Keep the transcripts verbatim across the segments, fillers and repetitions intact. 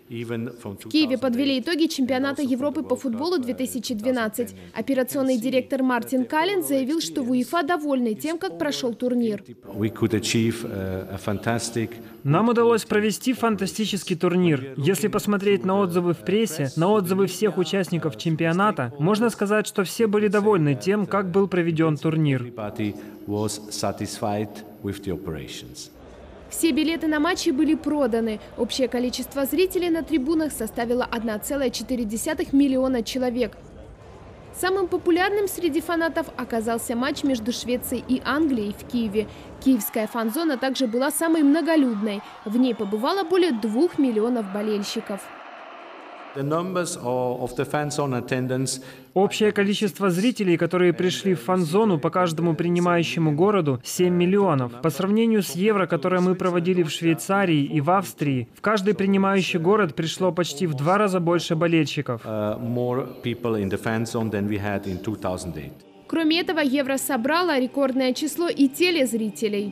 В Киеве подвели итоги чемпионата Европы по футболу две тысячи двенадцать. Операционный директор Мартин Каллен заявил, что в УЕФА довольны тем, как прошел турнир. Нам удалось провести фантастический турнир. Если посмотреть на отзывы в прессе, на отзывы всех участников чемпионата, можно сказать, что все были довольны тем, как был проведен турнир. Все билеты на матчи были проданы. Общее количество зрителей на трибунах составило одна целая четыре десятых миллиона человек. Самым популярным среди фанатов оказался матч между Швецией и Англией в Киеве. Киевская фан-зона также была самой многолюдной. В ней побывало более двух миллионов болельщиков. Общее количество зрителей, которые пришли в фан-зону по каждому принимающему городу, семь миллионов. По сравнению с Евро, которое мы проводили в Швейцарии и в Австрии, в каждый принимающий город пришло почти в два раза больше болельщиков. Кроме этого, Евро собрало рекордное число и телезрителей.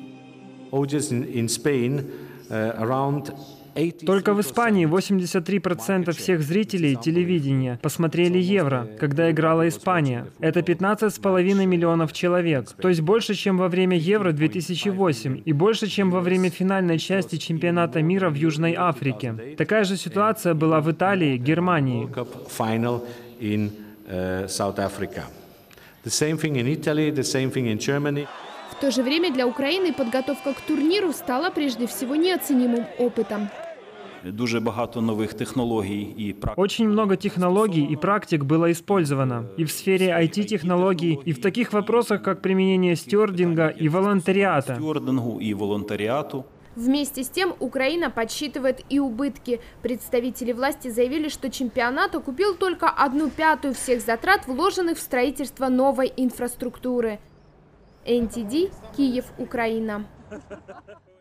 Только в Испании восемьдесят три процента всех зрителей телевидения посмотрели Евро, когда играла Испания. Это пятнадцать с половиной миллионов человек, то есть больше, чем во время Евро две тысячи восемь и больше, чем во время финальной части чемпионата мира в Южной Африке. Такая же ситуация была в Италии, Германии. В то же время для Украины подготовка к турниру стала прежде всего неоценимым опытом. Очень много технологий и практик было использовано и в сфере ай ти-технологий, и в таких вопросах, как применение стюардинга и волонтариата. Вместе с тем Украина подсчитывает и убытки. Представители власти заявили, что чемпионат окупил только одну пятую всех затрат, вложенных в строительство новой инфраструктуры. эн ти ди, Киев, Украина.